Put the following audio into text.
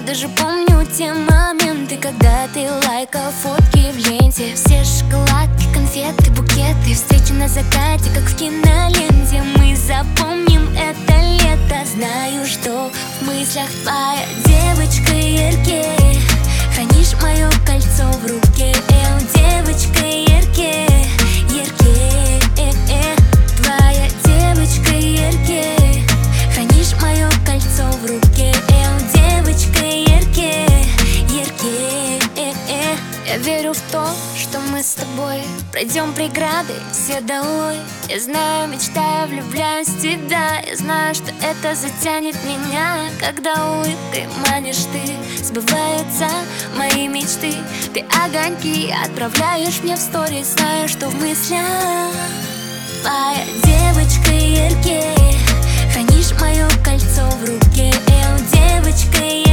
даже помню те моменты, когда ты лайкал фотки в ленте. Все шоколадки, конфеты, букеты, встречи на закате, как в киноленте. Мы запомним это лето. Знаю, что в мыслях твоя девочка яркее. Хранишь мое кольцо в руке, девочка яркее, яркее, твоя девочка яркее. Хранишь мое кольцо в руке, девочка яркее, яркее. Я верю в то, что мы с тобой пройдем преграды все долой. Я знаю, мечтаю, влюбляюсь в тебя. Я знаю, что это затянет меня. Когда улыбкой манишь ты, сбываются мои мечты. Ты огоньки отправляешь мне в сторис. Знаю, что в мыслях твоя девочка яркее. Хранишь мое кольцо в руке, девочка яркее.